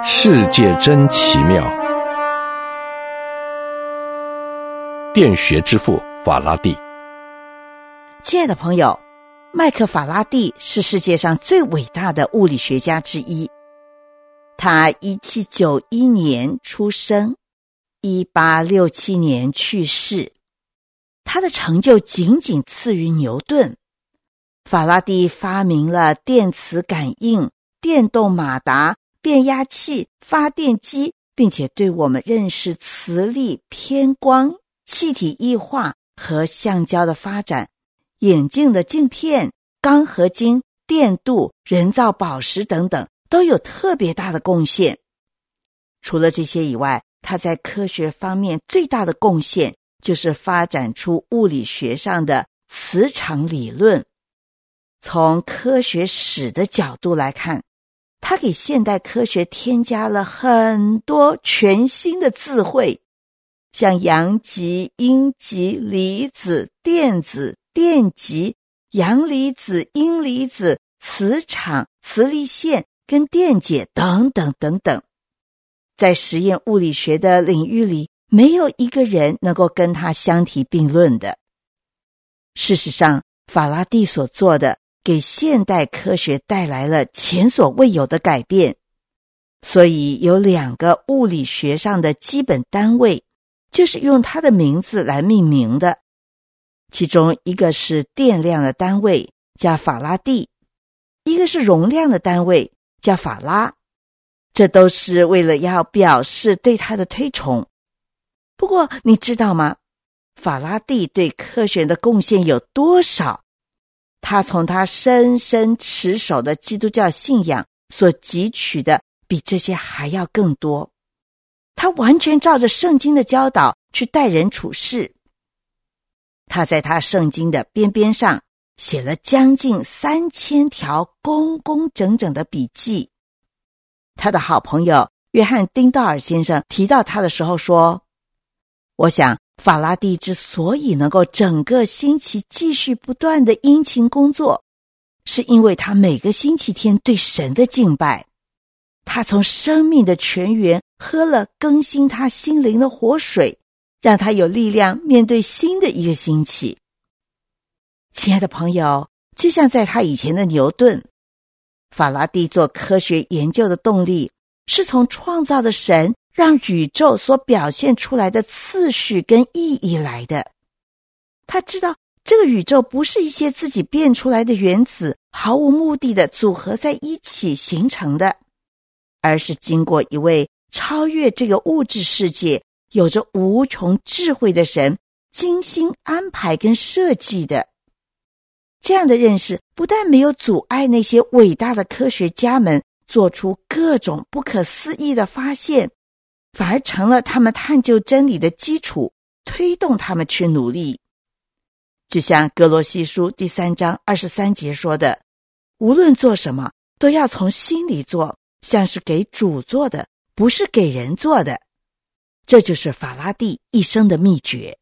世界真奇妙。电学之父法拉第。 亲爱的朋友，麦克法拉第是世界上最伟大的物理学家之一。他1791年出生，1867年去世。他的成就仅仅次于牛顿。法拉第发明了电磁感应、电动马达、变压器、发电机，并且对我们认识磁力、偏光、气体异化和橡胶的发展、眼镜的镜片、钢合金、电镀、人造宝石等等，都有特别大的贡献。除了这些以外，他在科学方面最大的贡献就是发展出物理学上的磁场理论。从科学史的角度来看，他给现代科学添加了很多全新的智慧，像阳极、阴极、离子、电子、电极、阳离子、阴离子、磁场、磁力线跟电解等等等等。在实验物理学的领域里，没有一个人能够跟他相提并论的。事实上，法拉第所做的给现代科学带来了前所未有的改变。所以有两个物理学上的基本单位，就是用他的名字来命名的。其中一个是电量的单位，叫法拉第；一个是容量的单位，叫法拉。这都是为了要表示对他的推崇。不过你知道吗？法拉第对科学的贡献有多少？他从他深深持守的基督教信仰所汲取的比这些还要更多。他完全照着圣经的教导去待人处事。他在他圣经的边边上写了将近3000条工工整整的笔记。他的好朋友约翰·丁道尔先生提到他的时候说，我想法拉第之所以能够整个星期继续不断的殷勤工作，是因为他每个星期天对神的敬拜。他从生命的泉源喝了更新他心灵的活水，让他有力量面对新的一个星期。亲爱的朋友，就像在他以前的牛顿，法拉第做科学研究的动力是从创造的神让宇宙所表现出来的次序跟意义来的。他知道这个宇宙不是一些自己变出来的原子毫无目的的组合在一起形成的，而是经过一位超越这个物质世界、有着无穷智慧的神精心安排跟设计的。这样的认识不但没有阻碍那些伟大的科学家们做出各种不可思议的发现，反而成了他们探究真理的基础，推动他们去努力。就像哥罗西书第3章23节说的，无论做什么都要从心里做，像是给主做的，不是给人做的。这就是法拉第一生的秘诀。